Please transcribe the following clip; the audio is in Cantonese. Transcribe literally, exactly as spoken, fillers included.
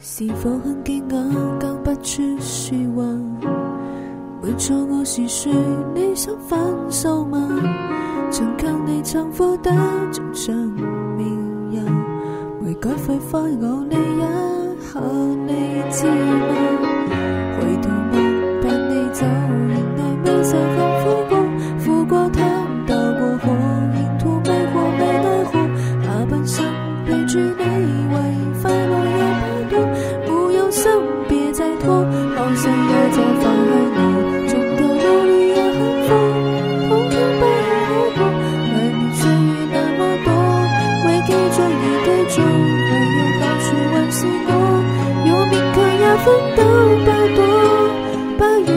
是否很驚訝，講不出說話？沒錯，我是誰？你想反手嗎？曾靠你唱副得盡像綿羊，每改廢快我你一下，你知嗎？回頭望伴你走，原來沒受幸福過，負過貪鬥過火，沿途迷惑沒奈何，下半生陪住你為快樂有拍拖，無有心別再拖，好想要再放開你，終究努力也很瘋，通通被好過，而你歲月那麼多，會記着你的種，沒有好處惋惜我，有命可以奮鬥，拜託，把